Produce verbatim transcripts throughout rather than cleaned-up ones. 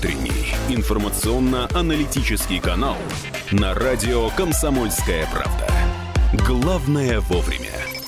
утренний информационно-аналитический канал на радио «Комсомольская правда». Главное вовремя.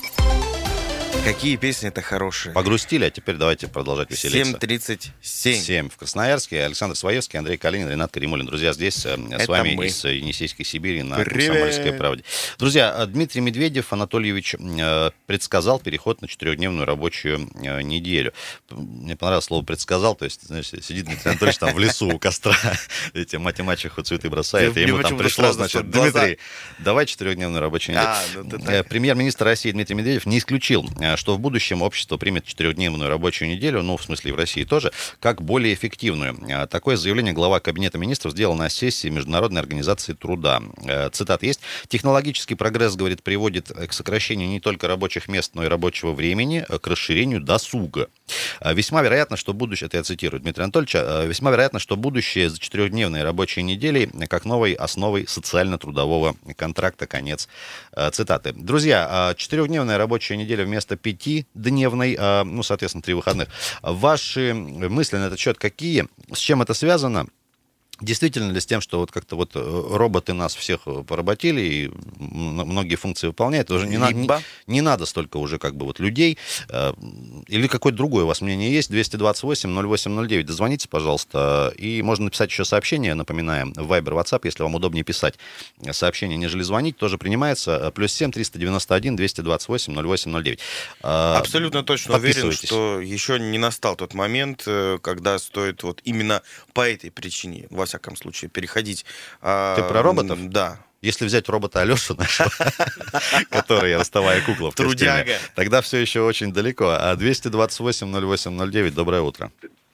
Какие песни-то хорошие. Погрустили, а теперь давайте продолжать веселиться. семь тридцать семь. семь в Красноярске. Александр Своевский, Андрей Калинин, Ренат Каримуллин. Друзья, здесь э, с вами мы. из Енисейской Сибири на Привет. «Комсомольской правде». Друзья, Дмитрий Медведев Анатольевич э, предсказал переход на четырехдневную рабочую э, неделю. Мне понравилось слово «предсказал», то есть, знаешь, сидит Дмитрий Анатольевич там в лесу у костра, эти мать и мачеху цветы бросает, и ему там пришло, значит, Дмитрий, давай четырехдневную рабочую неделю. Премьер-министр России Дмитрий Медведев не исключил, что в будущем общество примет четырехдневную рабочую неделю, ну, в смысле, и в России тоже, как более эффективную. Такое заявление глава Кабинета министров сделал на сессии Международной организации труда. Цитат есть. «Технологический прогресс, говорит, приводит к сокращению не только рабочих мест, но и рабочего времени, к расширению досуга. Весьма вероятно, что будущее, это я цитирую Дмитрия Анатольевича, весьма вероятно, что будущее за четырехдневной рабочей неделей как новой основой социально-трудового контракта». Конец цитаты. Друзья, четырехдневная рабочая неделя вместо пятидневной, ну, соответственно, три выходных. Ваши мысли на этот счет какие? С чем это связано? Действительно ли с тем, что вот как-то вот роботы нас всех поработили и многие функции выполняют, уже не, на, не, не надо столько уже как бы вот людей, или какое-то другое у вас мнение есть? Двести двадцать восемь ноль восемь ноль девять, дозвоните, пожалуйста, и можно написать еще сообщение, напоминаем, в Viber, WhatsApp, если вам удобнее писать сообщение, нежели звонить, тоже принимается, плюс семь триста девяносто один двести двадцать восемь ноль восемь ноль девять. Абсолютно точно уверен, что еще не настал тот момент, когда стоит вот именно по этой причине, во всяком случае, переходить. Ты про роботов? Да. Если взять робота Алешу нашего, который ростовая кукла в костюме, тогда все еще очень далеко. А двести двадцать восемь ноль восемь ноль девять, доброе утро.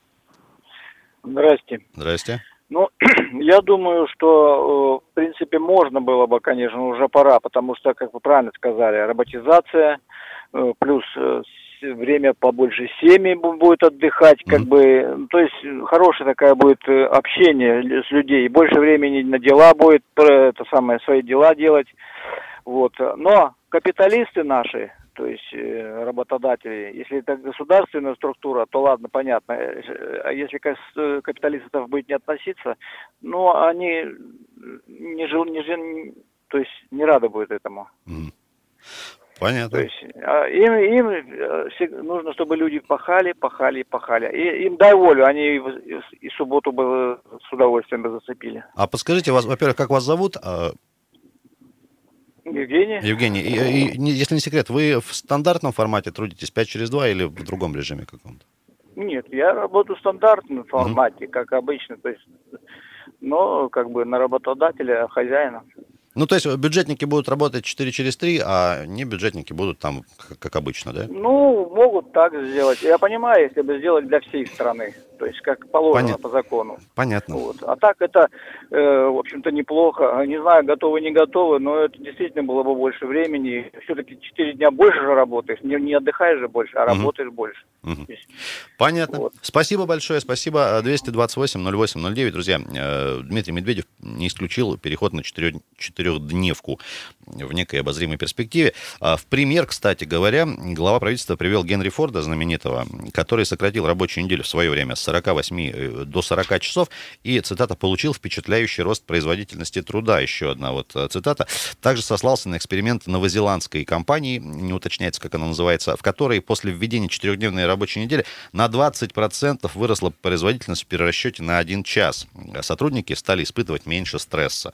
Здрасте. Здрасте. Ну, я думаю, что, в принципе, можно было бы, конечно, уже пора, потому что, как вы правильно сказали, роботизация, плюс время побольше семьи будет отдыхать, как mm-hmm. бы, то есть хорошая такая будет общение с людьми, больше времени на дела будет, это самое, свои дела делать, вот. Но капиталисты наши, то есть работодатели, если это государственная структура, то ладно, понятно, а если к капиталистов будет не относиться, ну, они не жил, не жил, то есть не рады будут этому. Mm-hmm. Понятно. То есть им, им нужно, чтобы люди пахали, пахали, пахали. И им дай волю, они и, и субботу бы с удовольствием бы зацепили. А подскажите, вас, во-первых, как вас зовут? Евгений. Евгений, и, и, если не секрет, вы в стандартном формате трудитесь пять через два или в другом режиме каком-то? Нет, я работаю в стандартном формате, mm-hmm. как обычно, то есть, но как бы на работодателя, хозяина. Ну, то есть бюджетники будут работать четыре через три, а не бюджетники будут там, как, как обычно, да? Ну, могут так сделать. Я понимаю, если бы сделать для всей страны. То есть, как положено Понятно. По закону. Понятно. Вот. А так это, э, в общем-то, неплохо. Не знаю, готовы, не готовы, но это действительно было бы больше времени. Все-таки четыре дня больше же работаешь. Не, не отдыхаешь же больше, а угу. работаешь больше. Угу. Понятно. Вот. Спасибо большое, спасибо. двести двадцать восемь ноль восемь ноль девять, друзья. Дмитрий Медведев не исключил переход на четырехдневку в некой обозримой перспективе. В пример, кстати говоря, глава правительства привел Генри Форда, знаменитого, который сократил рабочую неделю в свое время с сорока восьми до сорока часов, и, цитата, получил впечатляющий рост производительности труда. Еще одна вот цитата. Также сослался на эксперимент новозеландской компании, не уточняется, как она называется, в которой после введения четырехдневной рабочей недели на двадцать процентов выросла производительность в перерасчете на один час. Сотрудники стали испытывать меньше стресса.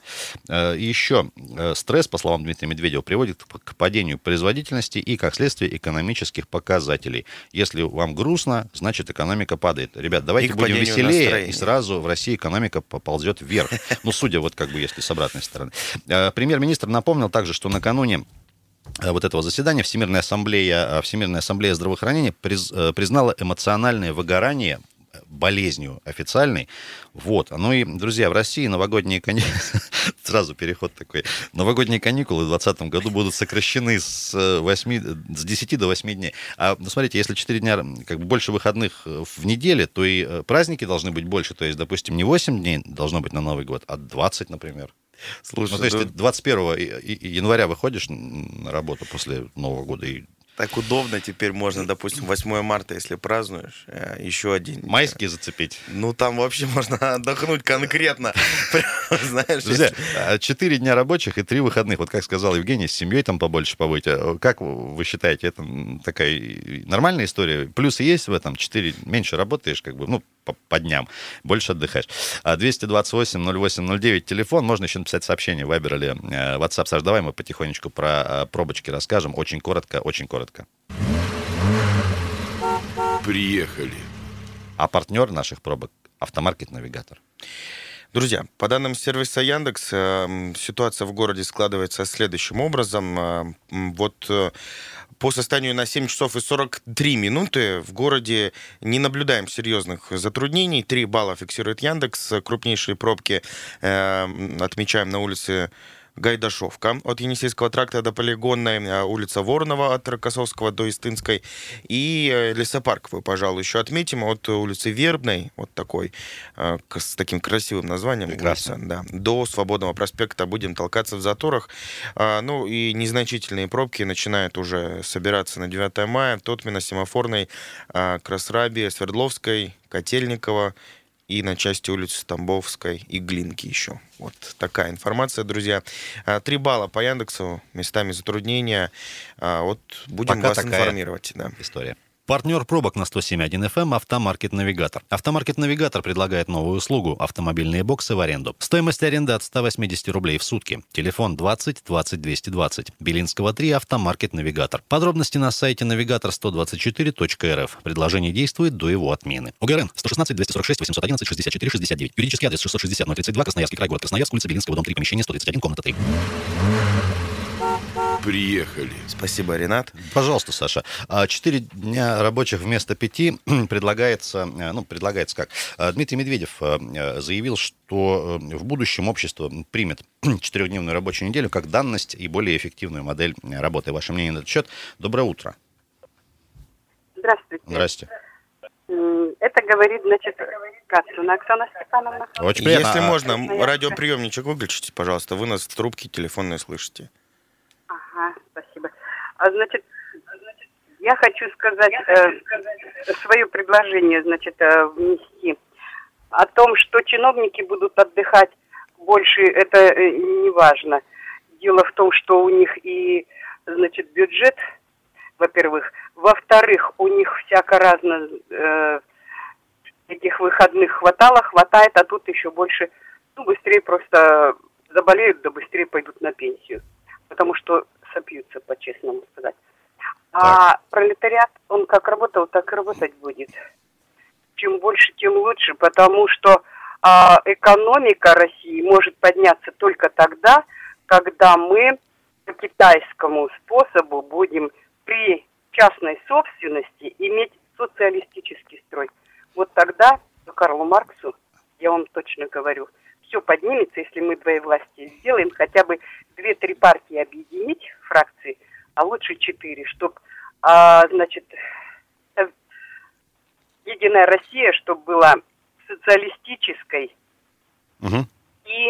Еще стресс, по словам Дмитрия Медведева, приводит к падению производительности и, как следствие, экономических показателей. Если вам грустно, значит, экономика падает. Ребят, давайте будем веселее, настроения. И сразу в России экономика поползет вверх. Ну, судя вот как бы, если с обратной стороны. Премьер-министр напомнил также, что накануне вот этого заседания Всемирная ассамблея, Всемирная ассамблея здравоохранения приз, признала эмоциональное выгорание болезнью официальной. Вот. Ну и, друзья, в России новогодние каникулы, сразу переход такой, новогодние каникулы в двадцатом году будут сокращены с, восьми, с десяти до восьми дней. А, ну, смотрите, если четыре дня, как бы больше выходных в неделе, то и праздники должны быть больше. То есть, допустим, не восемь дней должно быть на Новый год, а двадцать, например. Слушай, ну, то есть, да... ты двадцать первого января выходишь на работу после Нового года и Так удобно теперь можно, допустим, восьмое марта, если празднуешь, еще один. Майские зацепить. Ну, там вообще можно отдохнуть конкретно. Знаешь, друзья, четыре дня рабочих и три выходных. Вот как сказал Евгений, с семьей там побольше побыть. Как вы считаете, это такая нормальная история? Плюсы есть в этом? Четыре меньше работаешь, как бы, ну, по, по дням, больше отдыхаешь. двести двадцать восемь ноль восемь ноль девять телефон. Можно еще написать сообщение в Вайбер или WhatsApp. Саш, давай мы потихонечку про пробочки расскажем. Очень коротко, очень коротко. Приехали. А партнер наших пробок — Автомаркет Навигатор. Друзья, по данным сервиса Яндекс, ситуация в городе складывается следующим образом. Вот по состоянию на семь часов и сорок три минуты в городе не наблюдаем серьезных затруднений. три балла фиксирует Яндекс. Крупнейшие пробки отмечаем на улице Гайдашовка от Енисейского тракта до Полигонной, улица Воронова от Рокоссовского до Истынской и Лесопарковую, пожалуй, еще отметим, от улицы Вербной, вот такой, с таким красивым названием, улица, да, до Свободного проспекта будем толкаться в заторах. Ну и незначительные пробки начинают уже собираться на девятое мая, Тотмина, Семафорной, Красраби, Свердловской, Котельникова и на части улицы Тамбовской и Глинки еще. Вот такая информация, друзья. Три балла по Яндексу, местами затруднения. Вот будем Пока вас информировать. Да. История. Партнер пробок на сто семь и один эф эм «Автомаркет Навигатор». «Автомаркет Навигатор» предлагает новую услугу – автомобильные боксы в аренду. Стоимость аренды от ста восьмидесяти рублей в сутки. Телефон двадцать двадцать двести двадцать. Белинского три, «Автомаркет Навигатор». Подробности на сайте навигатор сто двадцать четыре точка эр эф. Предложение действует до его отмены. ОГРН сто шестнадцать двести сорок шесть восемьсот одиннадцать шестьдесят четыре шестьдесят девять. Юридический адрес шестьсот шестьдесят ноль тридцать два, Красноярский край, город Красноярск, улица Белинского, дом три, помещение сто тридцать один, комната три. Приехали. Спасибо, Ренат. Пожалуйста, Саша. Четыре дня рабочих вместо пяти предлагается, ну, предлагается как? Дмитрий Медведев заявил, что в будущем общество примет четырехдневную рабочую неделю как данность и более эффективную модель работы. Ваше мнение на этот счет? Доброе утро. Здравствуйте. Здрасте. Это говорит, значит, Кацуна Оксана Степановна. Очень приятно. Если можно, радиоприемничек выключите, пожалуйста. Вы нас в трубке телефонной слышите. Ага, спасибо. А, значит, я хочу сказать э, свое предложение, значит, э, внести о том, что чиновники будут отдыхать больше, это э, не важно. Дело в том, что у них и, значит, бюджет, во-первых. Во-вторых, у них всяко разно э, этих выходных хватало, хватает, а тут еще больше, ну, быстрее просто заболеют, да быстрее пойдут на пенсию. Потому что сопьются, по-честному сказать. А так. Пролетариат, он как работал, так и работать будет. Чем больше, тем лучше, потому что а, экономика России может подняться только тогда, когда мы по китайскому способу будем при частной собственности иметь социалистический строй. Вот тогда, по Карлу Марксу, я вам точно говорю, все поднимется, если мы двоевластие сделаем, хотя бы две-три партии объединить, фракции, а лучше четыре, чтобы, а, значит, Единая Россия, чтобы была социалистической, угу. и,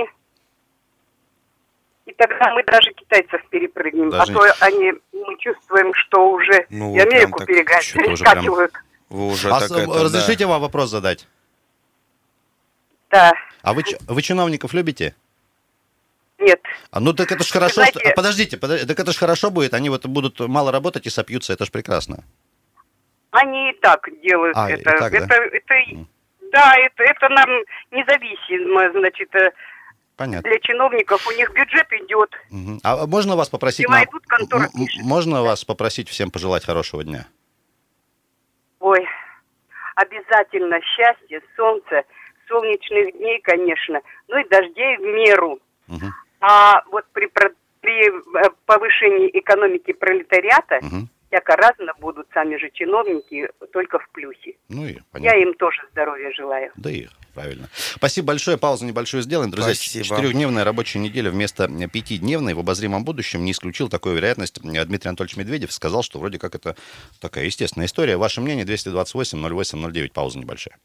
и тогда мы даже китайцев перепрыгнем, даже... а то они, мы чувствуем, что уже ну, и Америку перекачивают. Вы уже а так это, разрешите да. вам вопрос задать? Да. А вы, вы чиновников любите? Нет. А ну так это ж хорошо, знаете, что... Подождите, подождите, так это ж хорошо будет, они вот будут мало работать и сопьются, это ж прекрасно. Они и так делают а, это. Так, это, да? это, это да, это, это нам независимо, значит, понятно. Для чиновников у них бюджет идет. Угу. А можно вас попросить, на... можно вас попросить всем пожелать хорошего дня? Ой, обязательно счастье, солнце, солнечных дней, конечно, ну и дождей в меру. Угу. А вот при, при повышении экономики пролетариата, угу. всяко разно будут сами же чиновники, только в плюсе. Ну и понятно. Я им тоже здоровья желаю. Да и правильно. Спасибо большое. Паузу небольшую сделаем. Друзья, Спасибо. Четырехдневная рабочая неделя вместо пятидневной в обозримом будущем не исключил такую вероятность. Дмитрий Анатольевич Медведев сказал, что вроде как это такая естественная история. Ваше мнение? двести двадцать восемь ноль восемь ноль девять. Пауза небольшая.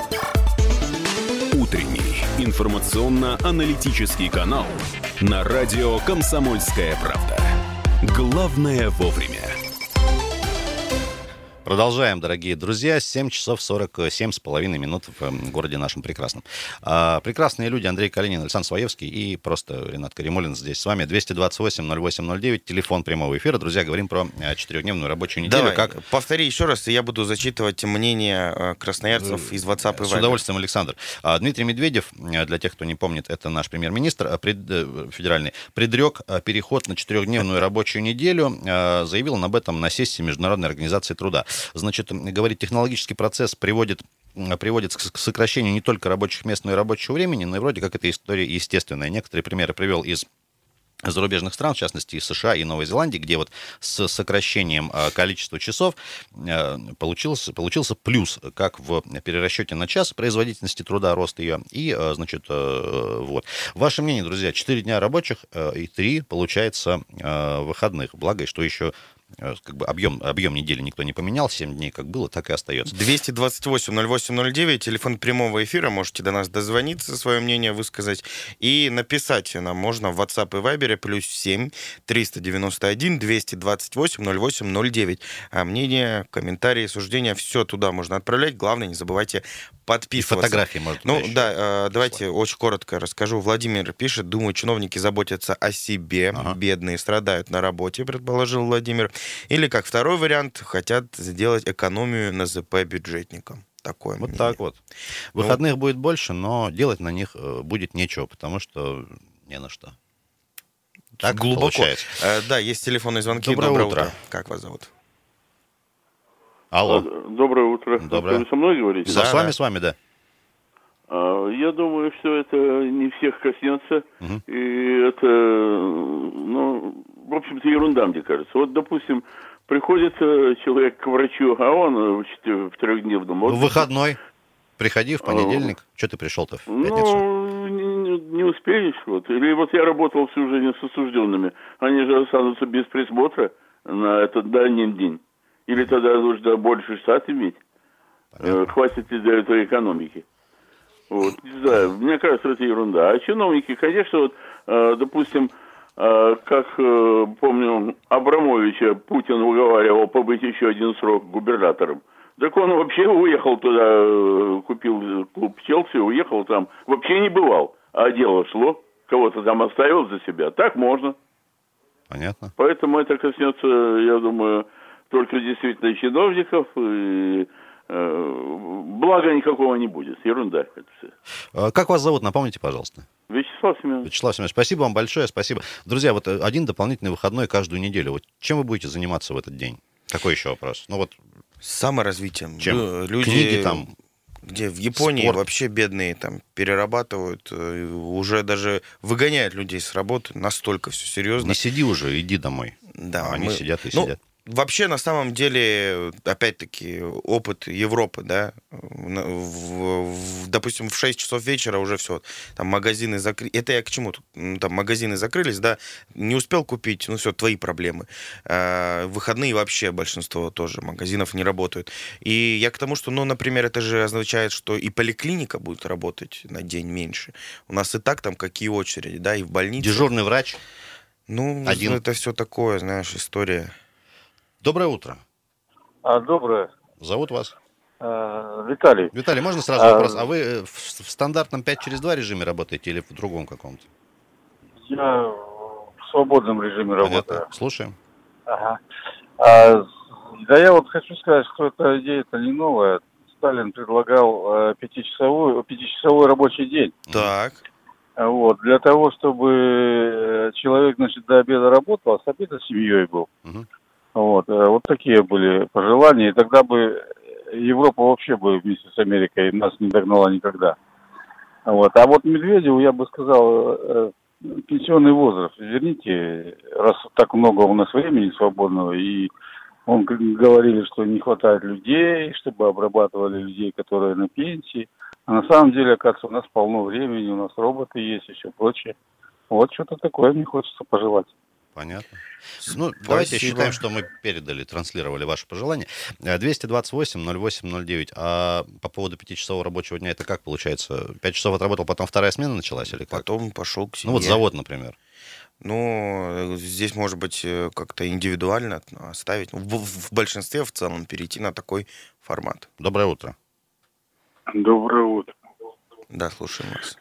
Утренний информационно-аналитический канал на радио «Комсомольская правда». Главное вовремя. Продолжаем, дорогие друзья. семь часов сорок семь с половиной минут в городе нашем прекрасном. А, прекрасные люди. Андрей Калинин, Александр Своевский и просто Ренат Каримулин здесь с вами. двести двадцать восемь ноль восемь ноль девять, телефон прямого эфира. Друзья, говорим про четырехдневную рабочую неделю. Давай, как... повтори еще раз, и я буду зачитывать мнение красноярцев из WhatsApp и Viber. С удовольствием, Александр. Дмитрий Медведев, для тех, кто не помнит, это наш премьер-министр пред... федеральный, предрек переход на четырехдневную рабочую неделю. Заявил он об этом на сессии Международной организации труда. Значит, говорит, технологический процесс приводит, приводит к сокращению не только рабочих мест, но и рабочего времени, но и вроде как эта история естественная. Некоторые примеры привел из зарубежных стран, в частности, из США и Новой Зеландии, где вот с сокращением количества часов получился, получился плюс, как в перерасчете на час производительности труда, рост ее, и, значит, вот. Ваше мнение, друзья, четыре дня рабочих и три, получается, выходных. Благо, и что еще... Как бы объем, объем недели никто не поменял, семь дней как было, так и остается. двести двадцать восемь ноль восемь ноль девять, телефон прямого эфира, можете до нас дозвониться, свое мнение высказать и написать нам можно в WhatsApp и Viber плюс семь триста девяносто один двести двадцать восемь ноль восемь ноль девять. А мнение, комментарии, суждения, все туда можно отправлять. Главное, не забывайте подписываться. И фотографии можно. Ну да, давайте очень коротко расскажу. Владимир пишет: думаю, чиновники заботятся о себе, ага. Бедные страдают на работе, предположил Владимир. Или, как второй вариант, хотят сделать экономию на ЗП бюджетникам. Такое вот мнение. Так вот. Выходных ну, будет больше, но делать на них будет нечего, потому что не на что. Так глубоко. Получается. А, да, есть телефонные звонки. Доброе, Доброе утро. утро. Как вас зовут? Алло. Доброе утро. Доброе. Вы со мной говорите? Да, да, с вами, да. с вами, да. Я думаю, что это не всех коснется, угу. И это, ну, в общем-то, ерунда, мне кажется. Вот, допустим, приходит человек к врачу, а он в трехдневном отпуске. В выходной. Приходи в понедельник. А, что ты пришел-то в пятницу? Ну, не, не успеешь. Вот. Или вот я работал всю жизнь с осужденными. Они же останутся без присмотра на этот дальний день. Или тогда нужно больше штат иметь. Понятно. Хватит ли для этой экономики. Вот, не знаю, мне кажется, это ерунда. А чиновники, конечно, вот, э, допустим, э, как э, помню, Абрамовича Путин уговаривал побыть еще один срок губернатором. Так он вообще уехал туда, э, купил клуб Челси, уехал там, вообще не бывал. А дело шло, кого-то там оставил за себя. Так можно. Понятно. Поэтому это коснется, я думаю, только действительно чиновников и... Блага никакого не будет. Ерунда это все. Как вас зовут? Напомните, пожалуйста. Вячеслав Семенович. Вячеслав Семенович, спасибо вам большое, спасибо. Друзья, вот один дополнительный выходной каждую неделю. Вот чем вы будете заниматься в этот день? Какой еще вопрос? Ну вот. Саморазвитием. Чем? Люди, Книги там. Где в Японии спорт. Вообще бедные там перерабатывают, уже даже выгоняют людей с работы. Настолько все серьезно. Не сиди уже, иди домой. Да, а они мы... сидят и ну, сидят. Вообще, на самом деле, опять-таки, опыт Европы, да, в, в, допустим, в шесть часов вечера уже все, там магазины закрылись. Это я к чему? Там магазины закрылись, да, не успел купить, ну все, твои проблемы. А, выходные вообще большинство тоже магазинов не работают. И я к тому, что, ну, например, это же означает, что и поликлиника будет работать на день меньше. У нас и так там какие очереди, да, и в больнице. Дежурный врач? Ну, один. Это все такое, знаешь, история. Доброе утро. А, доброе. Зовут вас? А, Виталий. Виталий, можно сразу а... вопрос? А вы в, в стандартном пять через два режиме работаете или в другом каком-то? Я в свободном режиме Понятно. работаю. Слушаем. Ага. А, да я вот хочу сказать, что эта идея-то не новая. Сталин предлагал э, пятичасовой, пятичасовой рабочий день. Так. Вот, для того, чтобы человек, значит, до обеда работал, а с обеда с семьей был. Угу. Вот, вот такие были пожелания, и тогда бы Европа вообще бы вместе с Америкой нас не догнала никогда. Вот, а вот Медведеву я бы сказал, пенсионный возраст, верните, раз так много у нас времени свободного, и он говорили, что не хватает людей, чтобы обрабатывали людей, которые на пенсии, а на самом деле, оказывается, у нас полно времени, у нас роботы есть, еще прочее. Вот что-то такое мне хочется пожелать. Понятно. Ну, давайте считаем, что мы передали, транслировали ваши пожелания. двести двадцать восемь ноль восемь ноль девять. А по поводу пятичасового рабочего дня, это как получается? Пять часов отработал, потом вторая смена началась или как? Потом пошел к семье. Ну вот завод, например. Ну, здесь, может быть, как-то индивидуально оставить. В, в большинстве в целом перейти на такой формат. Доброе утро. Доброе утро. Да, слушаем вас.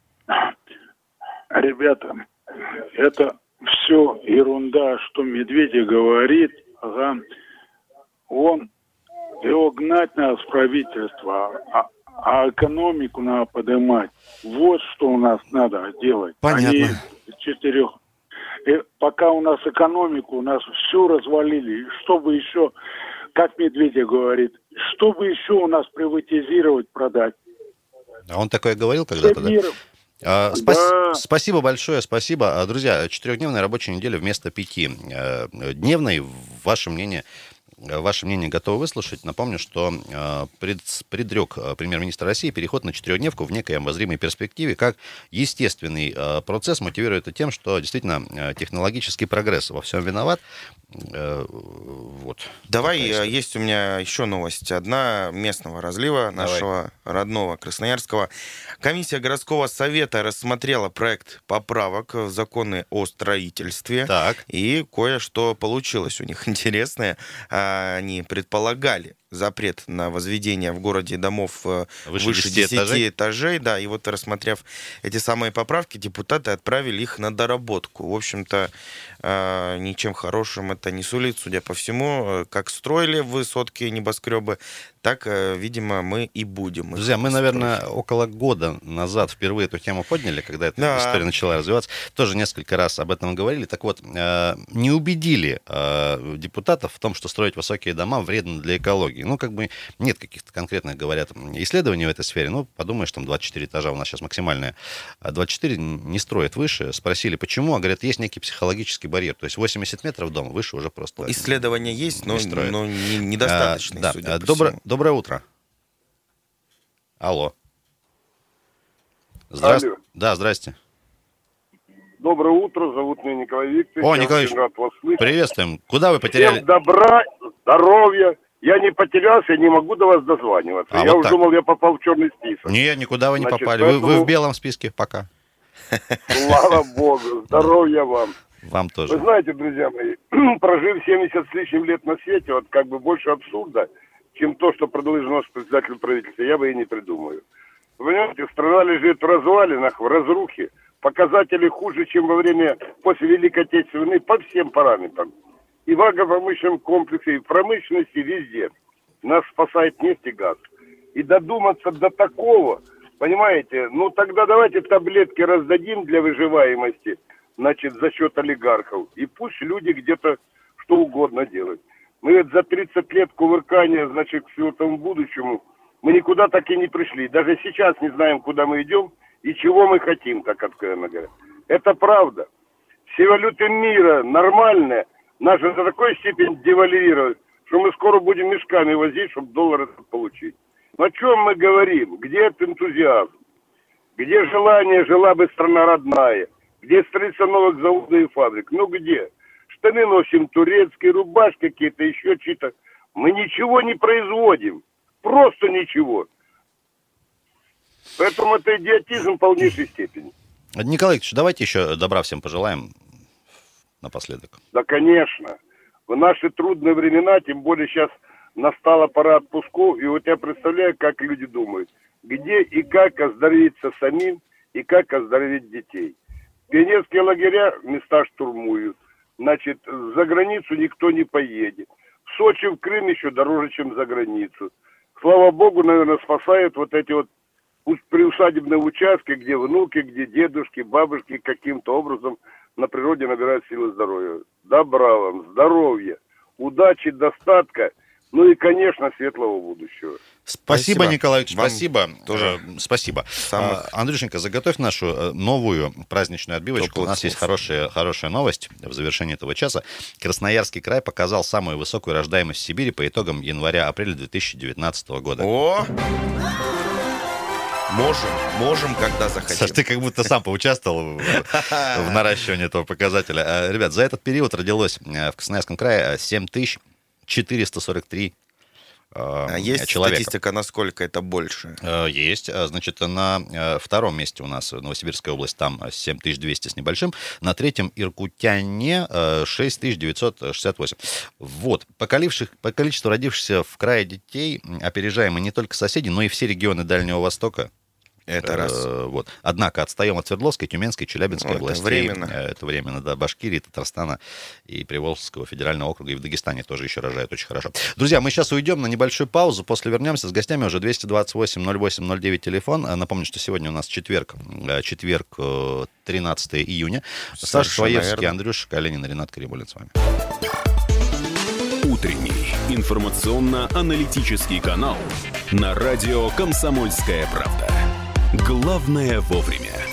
Ребята, это все ерунда, что Медведев говорит. Ага. Он, его гнать надо с правительства, а, а экономику надо поднимать. Вот что у нас надо делать. Понятно. Они четырех. И пока у нас экономику, у нас все развалили. Чтобы еще, как Медведев говорит, чтобы еще у нас приватизировать, продать. А он такое говорил когда-то, да? А, спас... Да. Спасибо большое, спасибо. Друзья, четырехдневная рабочая неделя вместо пяти дневной. Ваше мнение, ваше мнение готовы выслушать. Напомню, что пред... предрек премьер-министр России переход на четырехдневку в некой обозримой перспективе как естественный процесс, мотивирует это тем, что действительно технологический прогресс во всем виноват. Вот. Давай, есть у меня еще новость. Одна местного разлива, Давай. Нашего родного Красноярского. Комиссия городского совета рассмотрела проект поправок в законы о строительстве. Так. И кое-что получилось у них интересное. Они предполагали запрет на возведение в городе домов выше, выше десяти этажей. этажей. Да, и вот, рассмотрев эти самые поправки, депутаты отправили их на доработку. В общем-то, ничем хорошим это не сулит, судя по всему. Как строили высотки, небоскребы, так, видимо, мы и будем. Друзья, мы, наверное, около года назад впервые эту тему подняли, когда эта да. история начала развиваться. Тоже несколько раз об этом говорили. Так вот, не убедили депутатов в том, что строить высокие дома вредно для экологии. Ну, как бы нет каких-то конкретных, говорят, исследований в этой сфере. Ну, подумаешь, там двадцать четыре этажа у нас сейчас максимальная. А двадцать четыре не строят выше. Спросили, почему? А говорят, есть некий психологический барьер. То есть восемьдесят метров дома, выше уже просто... Исследования есть, но, но не, недостаточно. А, да. Добро, доброе утро. Алло. Здравствуйте. Алло. Да, здрасте. Доброе утро, зовут меня Николай Викторович. О, Николай Викторович, приветствуем. Куда вы потеряли? Всем добра, здоровья. Я не потерялся, я не могу до вас дозваниваться. А, я вот уже так. думал, я попал в черный список. Не, никуда вы не Значит, попали. поэтому... Вы, вы в белом списке пока. Слава Богу, здоровья вам. Вам тоже. Вы знаете, друзья мои, прожив семьдесят с лишним лет на свете, вот как бы больше абсурда, чем то, что предложено с председателем правительства, я бы и не придумаю. Вы понимаете, страна лежит в развалинах, в разрухе, показатели хуже, чем во время, после Великой Отечественной войны по всем параметрам. И в агропромышленном комплексе, и в промышленности, везде. Нас спасает нефть и газ. И додуматься до такого, понимаете, ну тогда давайте таблетки раздадим для выживаемости, значит, за счет олигархов. И пусть люди где-то что угодно делают. Мы ведь за тридцать лет кувыркания, значит, к светлому будущему, мы никуда так и не пришли. Даже сейчас не знаем, куда мы идем и чего мы хотим, так откровенно говоря. Это правда. Все валюты мира нормальные, нас же до такой степени девальвируют, что мы скоро будем мешками возить, чтобы доллар этот получить. Но о чем мы говорим? Где этот энтузиазм? Где желание, жила бы страна родная? Где строительство новых заводов и фабрик? Ну где? Штаны носим турецкие, рубашки какие-то, еще чьи-то. Мы ничего не производим. Просто ничего. Поэтому это идиотизм в полнейшей степени. Николай Ильич, давайте еще добра всем пожелаем напоследок. Да, конечно. В наши трудные времена, тем более сейчас настала пора отпусков, и вот я представляю, как люди думают, где и как оздоровиться самим, и как оздоровить детей. Пионерские лагеря места штурмуют. Значит, за границу никто не поедет. В Сочи, в Крым еще дороже, чем за границу. Слава богу, наверное, спасают вот эти вот приусадебные участки, где внуки, где дедушки, бабушки каким-то образом на природе набирают силы здоровья. Добра вам, здоровья, удачи, достатка, ну и, конечно, светлого будущего. Спасибо, спасибо. Николай Ильич, вам спасибо. Тоже спасибо. Самых... Андрюшенька, заготовь нашу новую праздничную отбивочку. Теплых У нас слов. Есть хорошая, хорошая новость в завершении этого часа. Красноярский край показал самую высокую рождаемость в Сибири по итогам января-апреля две тысячи девятнадцатого года. О! Можем, можем, когда захотим. Саш, ты как будто сам поучаствовал в наращивании этого показателя. Ребят, за этот период родилось в Красноярском крае семь тысяч четыреста сорок три э, а есть человека. Статистика, насколько это больше? Есть. Значит, на втором месте у нас Новосибирская область, там семь тысяч двести с небольшим. На третьем Иркутяне шесть тысяч девятьсот шестьдесят восемь. Вот. По количеству родившихся в крае детей опережаем мы не только соседи, но и все регионы Дальнего Востока. Это раз. Вот. Однако отстаем от Свердловской, Тюменской, Челябинской вот, областей. Временно. Это временно, да. Башкирии, Татарстана и Приволжского федерального округа. И в Дагестане тоже еще рожают очень хорошо. Друзья, мы сейчас уйдем на небольшую паузу. После вернемся с гостями уже. Двести двадцать восемь ноль восемь ноль девять телефон. Напомню, что сегодня у нас четверг. Четверг, тринадцатое июня. Саша Сваевский, Андрюша Калинин, Ренат Каримулин с вами. Утренний информационно-аналитический канал на радио «Комсомольская правда». Главное вовремя.